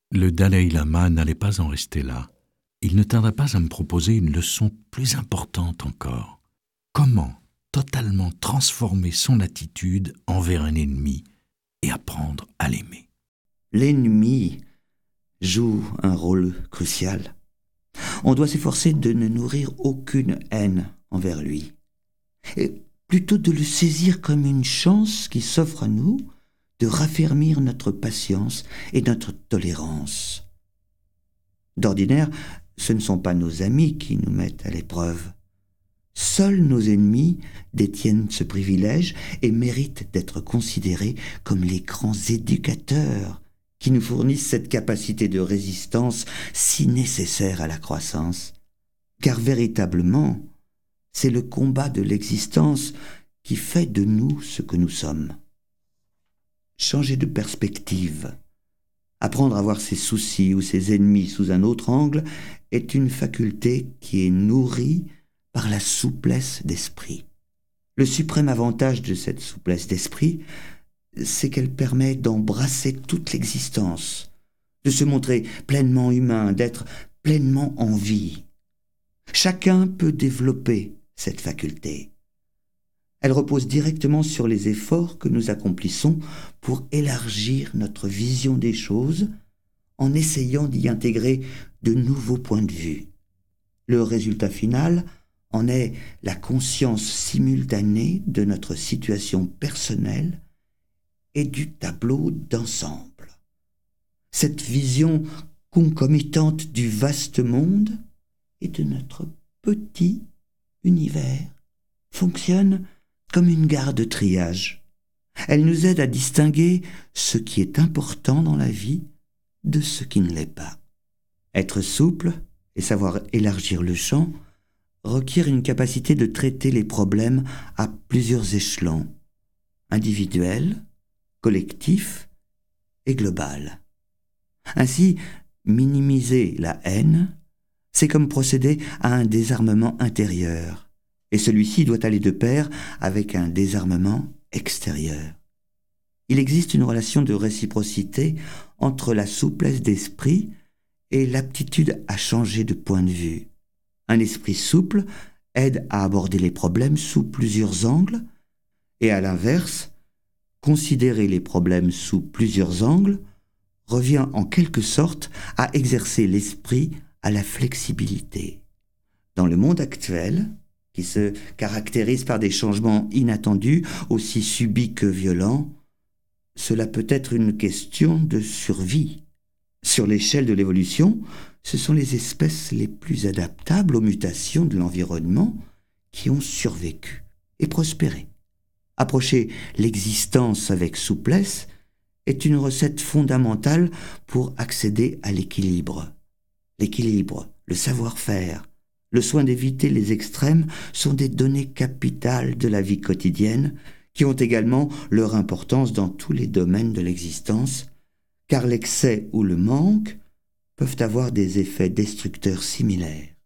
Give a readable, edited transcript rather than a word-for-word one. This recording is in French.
Le Dalai Lama n'allait pas en rester là. Il ne tarda pas à me proposer une leçon plus importante encore. Comment totalement transformer son attitude envers un ennemi et apprendre à l'aimer. L'ennemi joue un rôle crucial. On doit s'efforcer de ne nourrir aucune haine envers lui, et plutôt de le saisir comme une chance qui s'offre à nous de raffermir notre patience et notre tolérance. D'ordinaire, ce ne sont pas nos amis qui nous mettent à l'épreuve. Seuls nos ennemis détiennent ce privilège et méritent d'être considérés comme les grands éducateurs qui nous fournissent cette capacité de résistance si nécessaire à la croissance. Car véritablement, c'est le combat de l'existence qui fait de nous ce que nous sommes. Changer de perspective, apprendre à voir ses soucis ou ses ennemis sous un autre angle est une faculté qui est nourrie par la souplesse d'esprit. Le suprême avantage de cette souplesse d'esprit, c'est qu'elle permet d'embrasser toute l'existence, de se montrer pleinement humain, d'être pleinement en vie. Chacun peut développer cette faculté. Elle repose directement sur les efforts que nous accomplissons pour élargir notre vision des choses en essayant d'y intégrer de nouveaux points de vue. Le résultat final en est la conscience simultanée de notre situation personnelle et du tableau d'ensemble. Cette vision concomitante du vaste monde et de notre petit univers fonctionne comme une gare de triage. Elle nous aide à distinguer ce qui est important dans la vie de ce qui ne l'est pas. Être souple et savoir élargir le champ requiert une capacité de traiter les problèmes à plusieurs échelons, individuels, collectifs et global. Ainsi, minimiser la haine, c'est comme procéder à un désarmement intérieur, et celui-ci doit aller de pair avec un désarmement extérieur. Il existe une relation de réciprocité entre la souplesse d'esprit et l'aptitude à changer de point de vue. Un esprit souple aide à aborder les problèmes sous plusieurs angles, et à l'inverse, considérer les problèmes sous plusieurs angles revient en quelque sorte à exercer l'esprit à la flexibilité. Dans le monde actuel, qui se caractérise par des changements inattendus, aussi subis que violents, cela peut être une question de survie. Sur l'échelle de l'évolution, ce sont les espèces les plus adaptables aux mutations de l'environnement qui ont survécu et prospéré. Approcher l'existence avec souplesse est une recette fondamentale pour accéder à l'équilibre. L'équilibre, le savoir-faire, le soin d'éviter les extrêmes sont des données capitales de la vie quotidienne qui ont également leur importance dans tous les domaines de l'existence, car l'excès ou le manque peuvent avoir des effets destructeurs similaires.